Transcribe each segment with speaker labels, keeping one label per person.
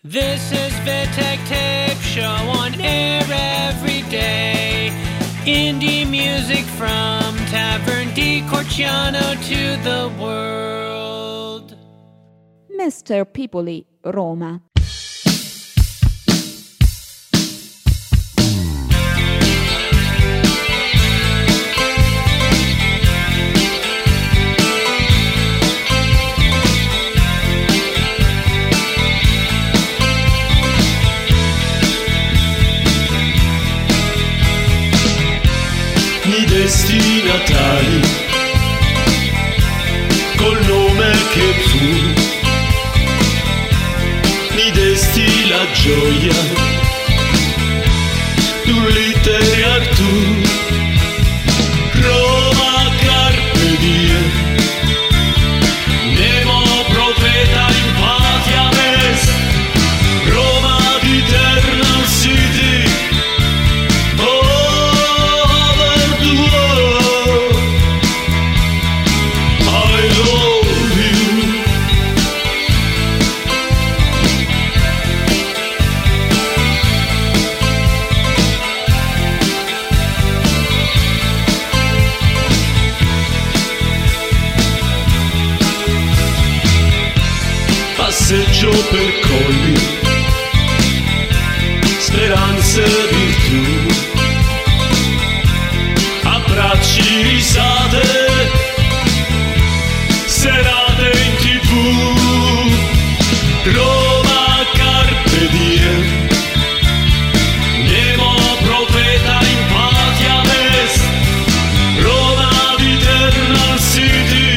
Speaker 1: This is Vitek Tape Show on air every day. Indie music from Tavern di Corciano to the world.
Speaker 2: Mr. Pipoli, Roma.
Speaker 3: I destinatari col nome che fu, mi desti la gioia d'un literar tu. Roma carpe diem, nemo profeta in patria est, Roma di Eternal City. Passeggio per colli, speranze, virtù, abbracci, risate, serate in TV. Roma carpe diem, nemo profeta in patria est, Roma di Eternal City.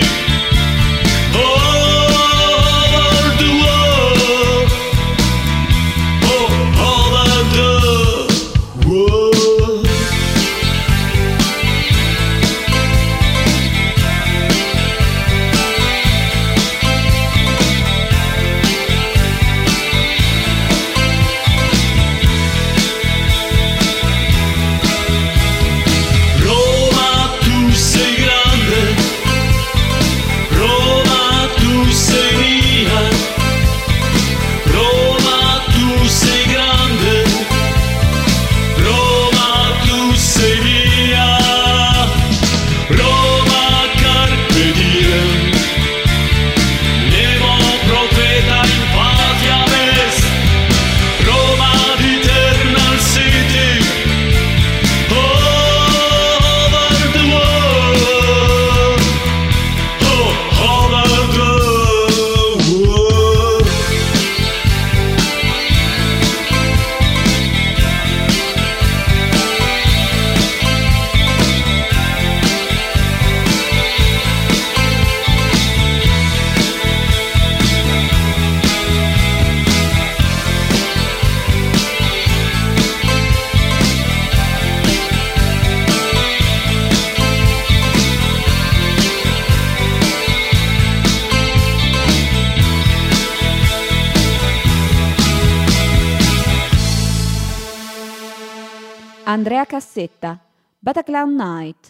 Speaker 2: Andrea Cassetta, Bataclan Night.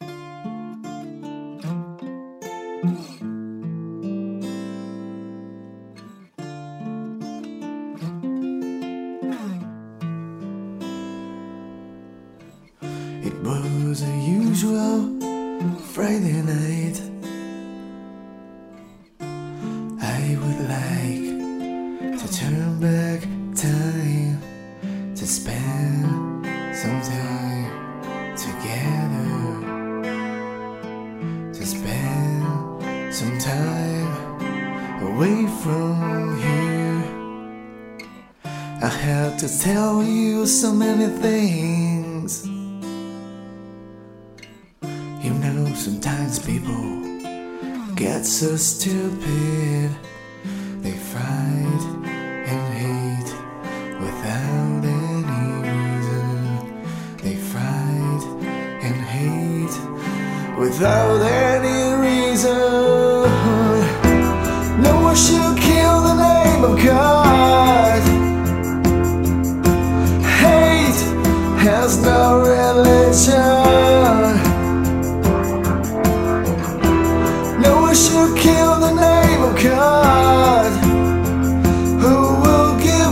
Speaker 4: It was a usual Friday night. I would like to turn back time to spend some time together, to spend some time away from here. I had to tell you so many things. You know, sometimes people get so stupid. They fight and hate without any reason. They fight and hate without any reason. No one should kill the name of God. Hate has no religion. No one should kill the name of God. Who will give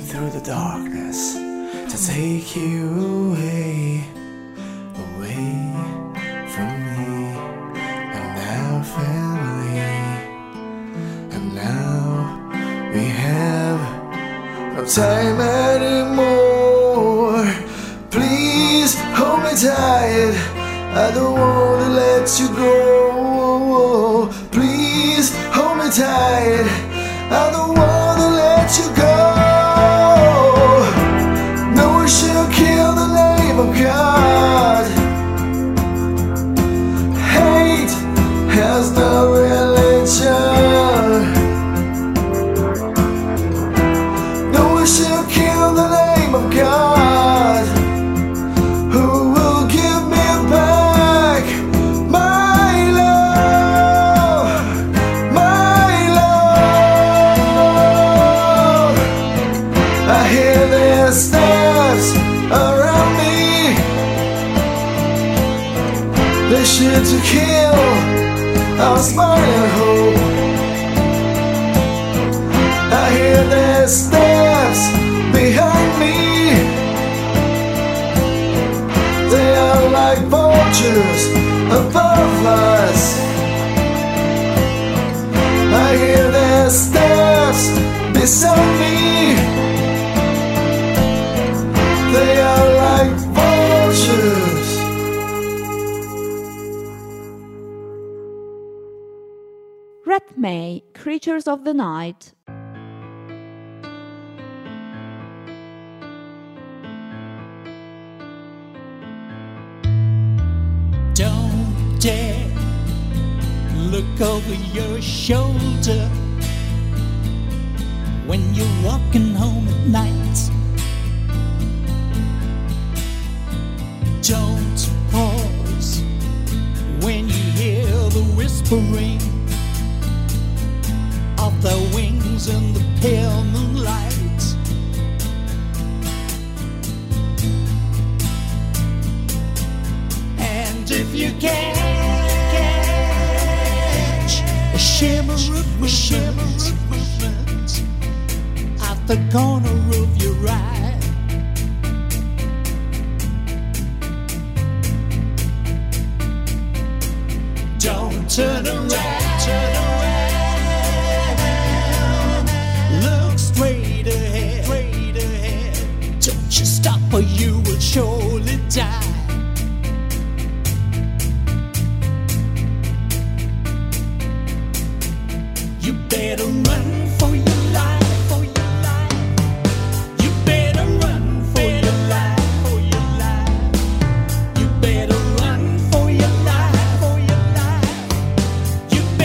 Speaker 4: through the darkness to take you away, away from me and our family. And now we have no time anymore. Please hold me tight, I don't want to let you go. Please hold me tight, I don't want to let you go. No one shall kill the name of God. Hate has no religion. No one shall kill the name of God. Who will give me back my love, my love? I hear their steps around me. They shoot to kill our smiling hope. I hear their steps behind me. They are like vultures above us. I hear their steps beside me. They are like vultures.
Speaker 2: Rat May, Creatures of the Night.
Speaker 5: Don't dare look over your shoulder when you're walking home at night. Don't pause when you hear the whispering of the wings in the pale moonlight. And if you catch a shimmer of movement at the corner of your eye, don't turn around, turn around. Look straight ahead, straight ahead. Don't you stop or you will surely die. You better run for your life, for your life. You better run for your life, for your life. You better run for your life, for your life. You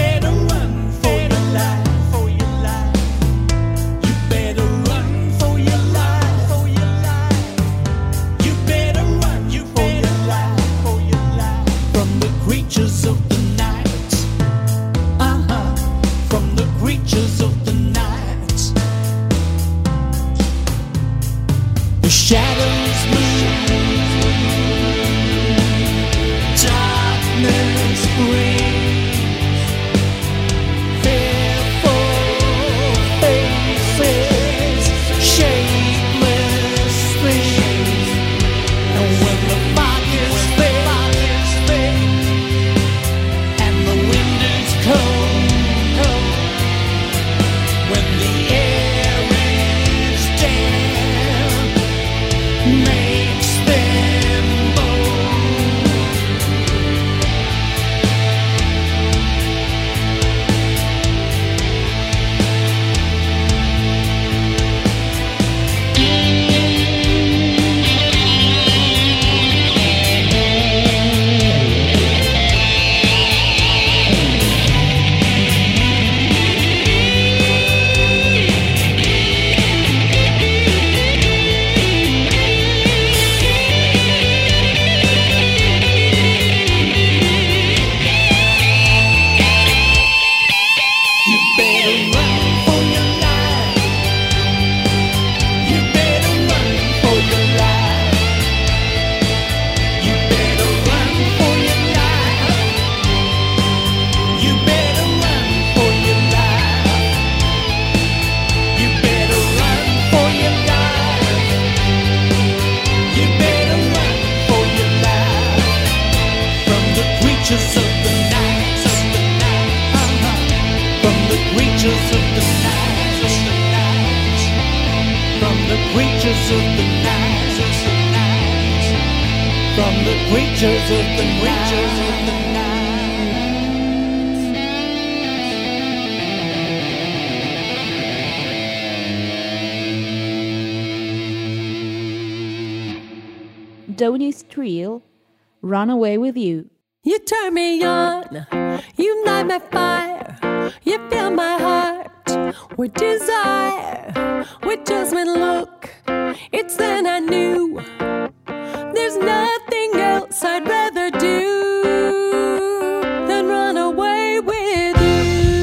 Speaker 5: of the night, from the creatures of the night.
Speaker 2: Donny Strill, Run Away With You.
Speaker 6: You turn me on, you light my fire, you fill my heart with desire, with just one look, it's then I knew there's nothing else I'd rather do than run away with you.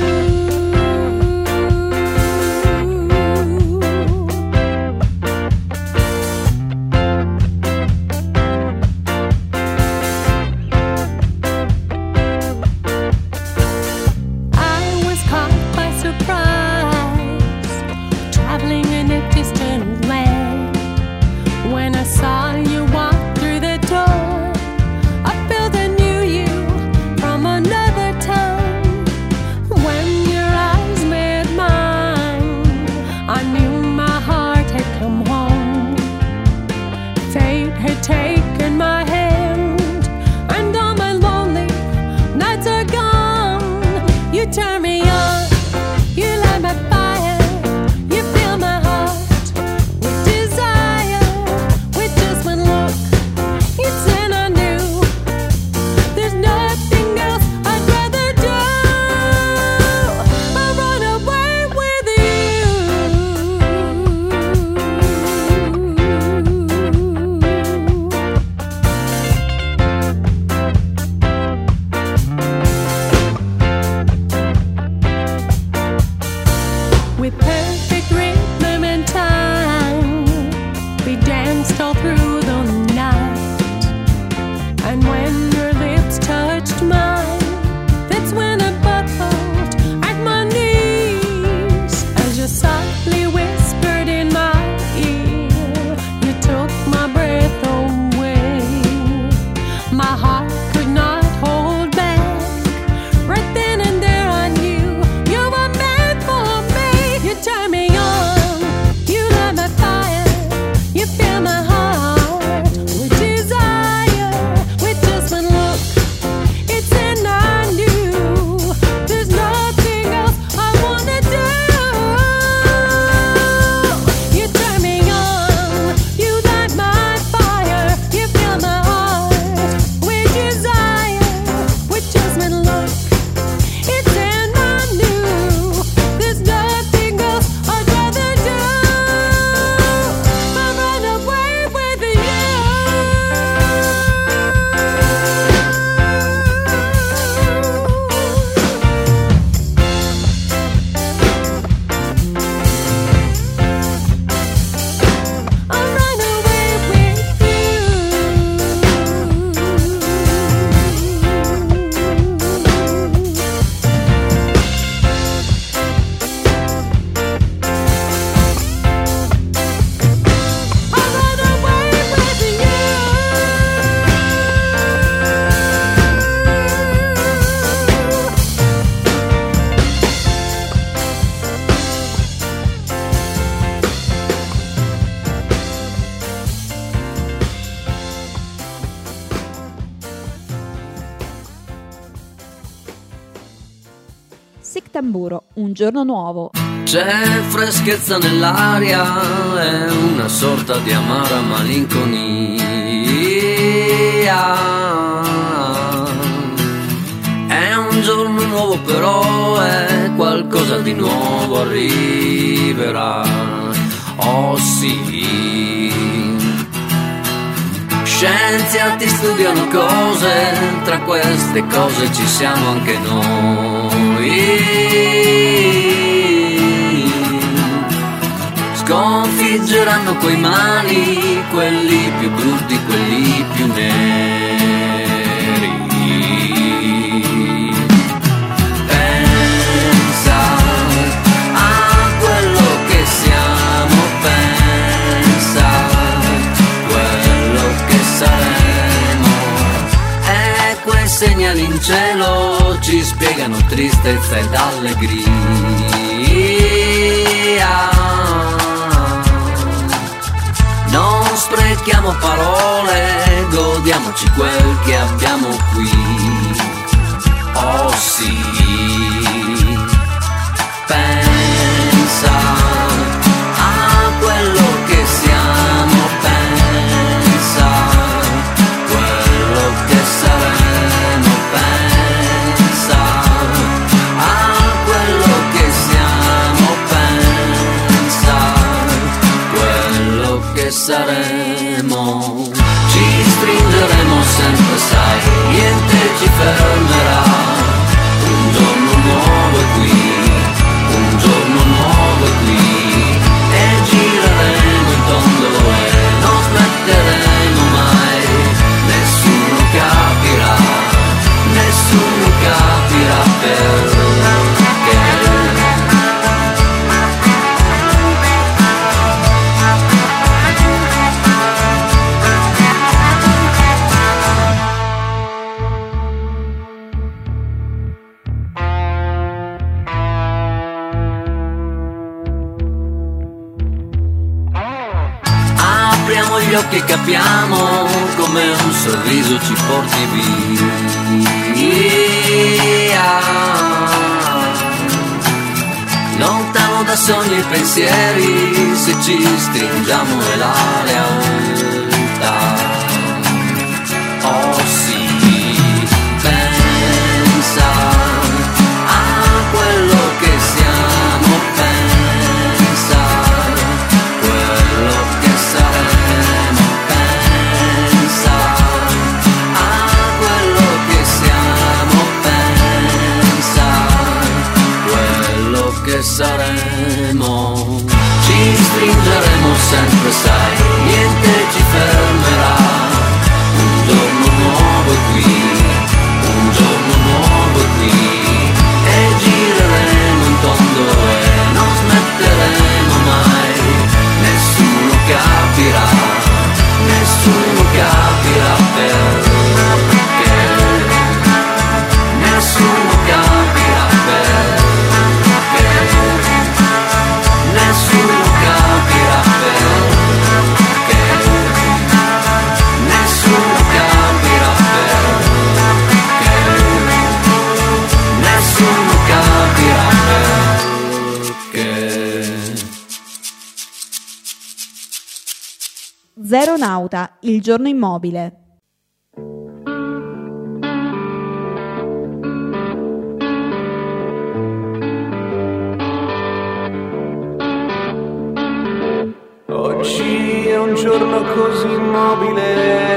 Speaker 2: Tamburo, Un giorno nuovo.
Speaker 7: C'è freschezza nell'aria, è una sorta di amara malinconia. È un giorno nuovo però, è qualcosa di nuovo arriverà. Oh sì. Scienziati studiano cose, tra queste cose ci siamo anche noi. Sconfiggeranno coi mali quelli più brutti, quelli più neri. Pensa a quello che siamo, pensa quello che saremo. E quei segnali in cielo ci spiegano tristezza ed allegria. godiamoci quel che abbiamo qui. Oh sì, pensa a quello che siamo, pensa quello che saremo, pensa a quello che siamo, pensa quello che saremo. Ci stringeremo sempre, sai, niente ci fermerà. Un giorno nuovo è qui, un giorno nuovo è qui, e gireremo in tondo e non smetteremo mai. Nessuno capirà, nessuno capirà perché. Apriamo gli occhi e capiamo come un sorriso ci porti via, lontano da sogni e pensieri, se ci stringiamo è la realtà. Oh sì, pensa a quello che siamo, pensa quello che saremo, pensa a quello che siamo, pensa quello che saremo. Ci stringeremo sempre, sai, niente ci fermerà. Un giorno nuovo è qui, un giorno nuovo è qui, e gireremo in tondo e non smetteremo mai. Nessuno capirà, nessuno capirà perché. Nessuno capirà perché. Nessuno capirà perché. Nessuno capirà perché. Nessuno capirà perché.
Speaker 2: Zero Nauta, il giorno immobile.
Speaker 4: Oggi è un giorno così immobile,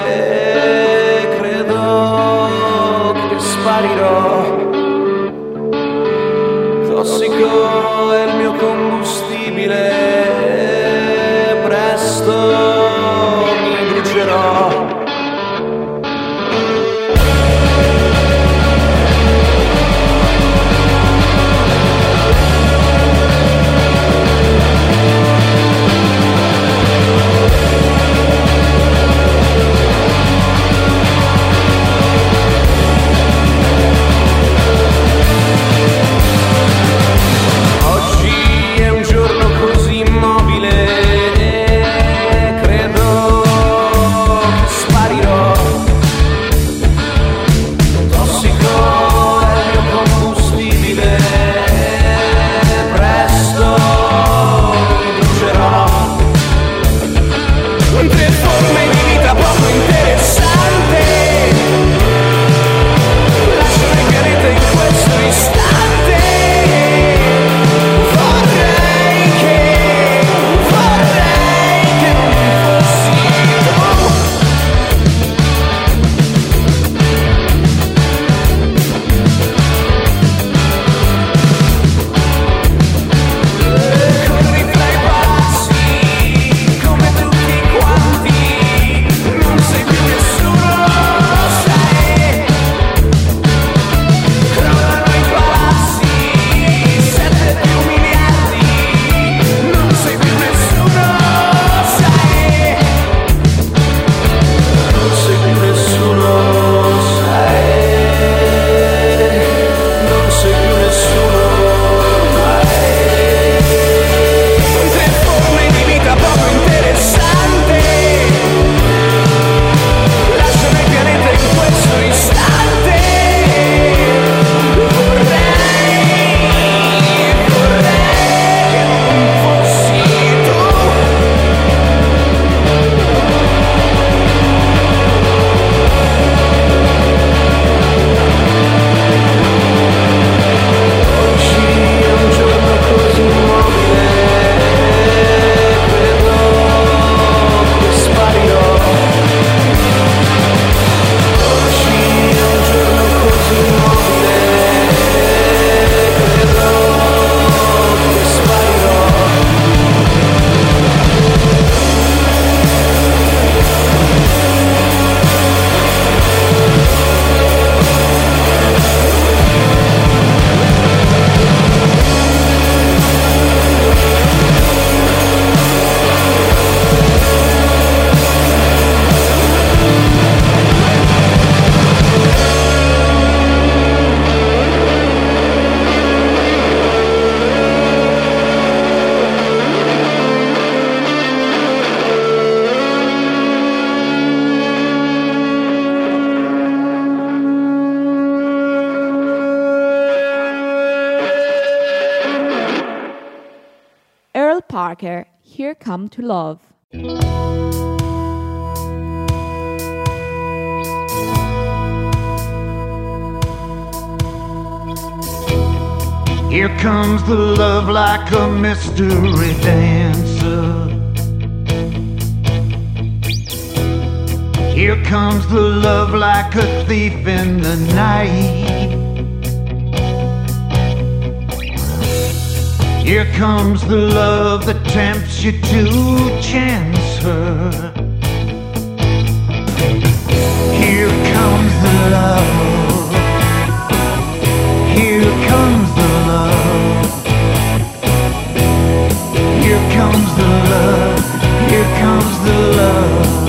Speaker 4: credo che sparirò. Tossico è il mio combustibile, presto mi brucerò.
Speaker 2: Parker, Here Come to Love.
Speaker 8: Here comes the love like a mystery dancer. Here comes the love like a thief in the night. Here comes the love that tempts you to chance her. Here comes the love. Here comes the love. Here comes the love. Here comes the love.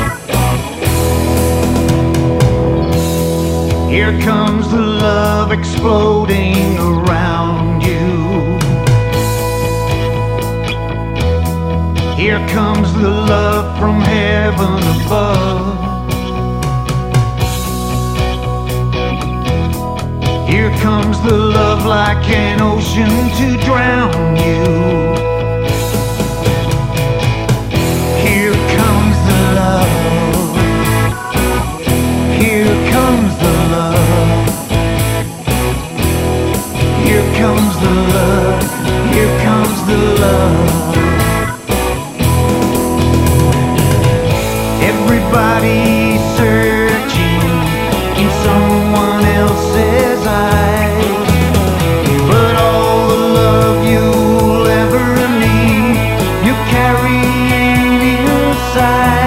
Speaker 8: Here comes the love exploding around you. Here comes the love from heaven above. Here comes the love like an ocean to drown you. Here comes the love. Here comes the love. Here comes the love. Here comes the love. Everybody searching in someone else's eyes, but all the love you'll ever need, you carry inside.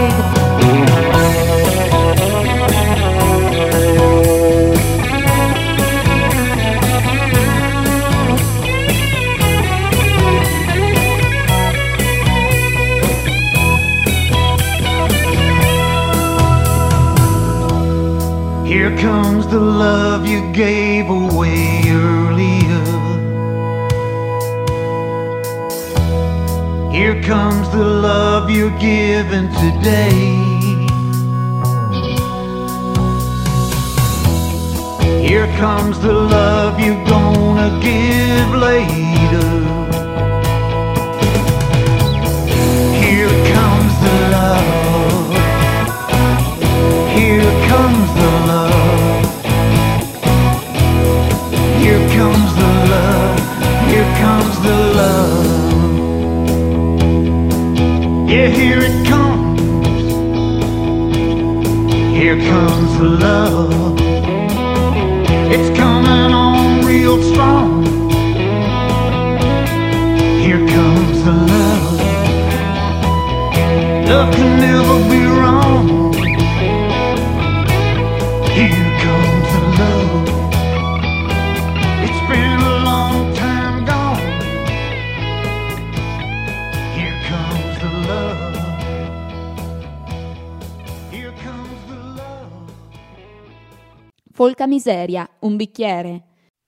Speaker 8: Here comes the love you gave away earlier. Here comes the love you're giving today. Here comes the love you're gonna give later. Here comes the love. Here comes the love. Here comes the love. Here comes the love. Yeah, here it comes. Here comes the love. It's coming on real strong. Here comes the love. Love can never be wrong. Here comes the love. It's been a long time gone. Here comes the love. Here comes the love.
Speaker 2: Folca miseria, un bicchiere.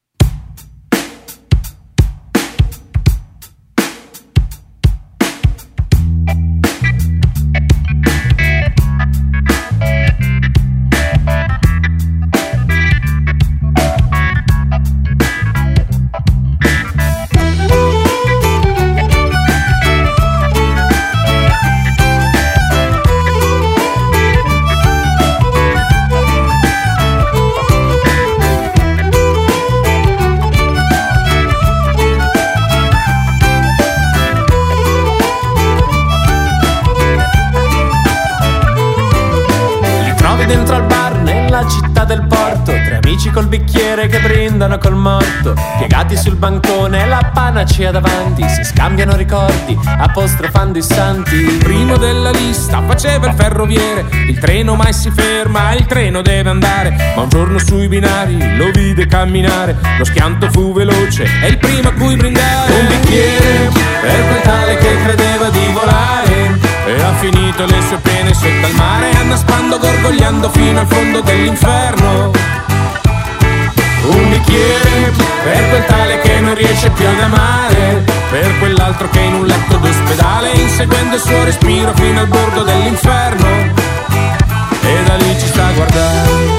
Speaker 9: Dentro al bar nella città del porto, tre amici col bicchiere che brindano col morto, piegati sul bancone, la panacea davanti, si scambiano ricordi, apostrofando i santi. Il primo della lista faceva il ferroviere, il treno mai si ferma, il treno deve andare, ma un giorno sui binari lo vide camminare, lo schianto fu veloce, è il primo a cui brindare. Un bicchiere per quel tale che credeva di volare e ha finito le sue pene sotto al mare, annaspando, gorgogliando fino al fondo dell'inferno. Un bicchiere per quel tale che non riesce più ad amare, per quell'altro che in un letto d'ospedale, inseguendo il suo respiro fino al bordo dell'inferno, e da lì ci sta a guardare.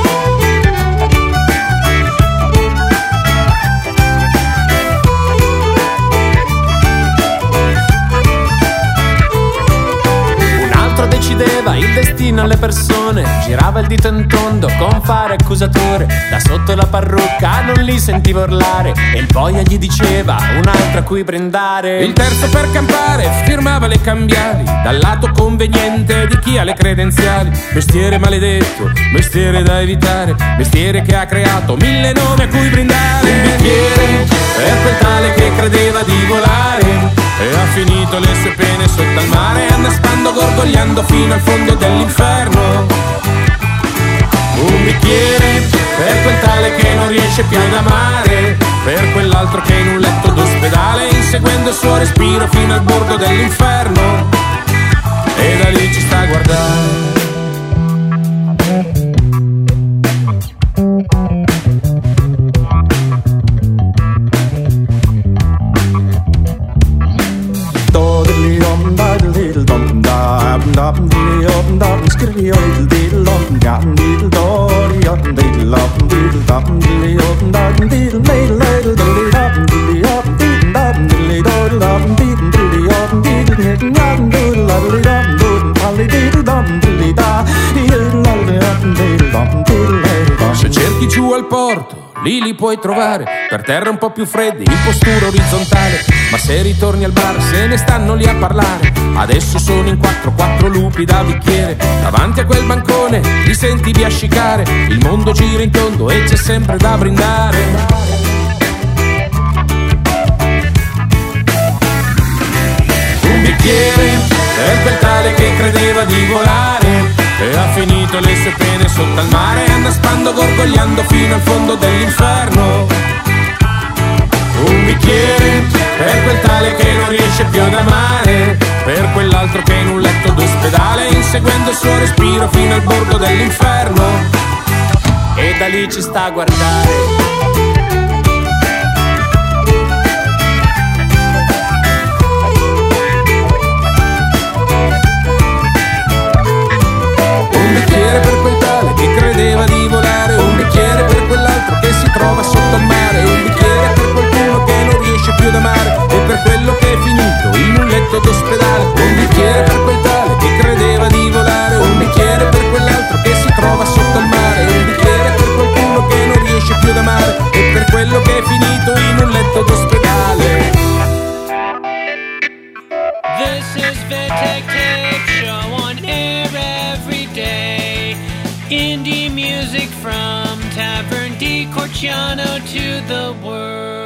Speaker 9: chiedeva il destino alle persone, girava il dito in tondo con fare accusatore. Da sotto la parrucca non li sentiva urlare e il boia gli diceva un altro a cui brindare.
Speaker 10: Il terzo per campare firmava le cambiali dal lato conveniente di chi ha le credenziali. Mestiere maledetto, mestiere da evitare, mestiere che ha creato 1000 nomi a cui brindare. Un bicchiere per quel tale che credeva di volare e ha finito le sue pene sotto al mare, annaspando, gorgogliando fino al fondo dell'inferno. Un bicchiere per quel tale che non riesce più ad amare, per quell'altro che è in un letto d'ospedale, inseguendo il suo respiro fino al bordo dell'inferno, e da lì ci sta a guardare. Se cerchi giù al porto, lì li puoi trovare, per terra un po' più freddi, in postura orizzontale. Ma se ritorni al bar, se ne stanno lì a parlare. Adesso sono in quattro lupi da bicchiere. Davanti a quel bancone li senti biascicare. Il mondo gira in tondo e c'è sempre da brindare. Un bicchiere per quel tale che credeva di volare e ha finito le sue pene sotto al mare, annaspando, gorgogliando fino al fondo dell'inferno. Un bicchiere per quel tale che non riesce più ad amare, per quell'altro che è in un letto d'ospedale, inseguendo il suo respiro fino al bordo dell'inferno,
Speaker 9: e da lì ci sta a guardare.
Speaker 10: Un bicchiere per quel tale che credeva di volare, un bicchiere per quell'altro che si trova sotto il mare, un bicchiere per qualcuno che non riesce più ad amare e per quello che è finito in un letto d'ospedale. Un bicchiere per quel tale che credeva di volare, un bicchiere per quell'altro che si trova sotto il mare, un bicchiere per qualcuno che non riesce più ad amare e per quello che è finito in un letto d'ospedale.
Speaker 1: This is Vittek Tape Show on air every day. Indie music from Tavern di Corciano to the world.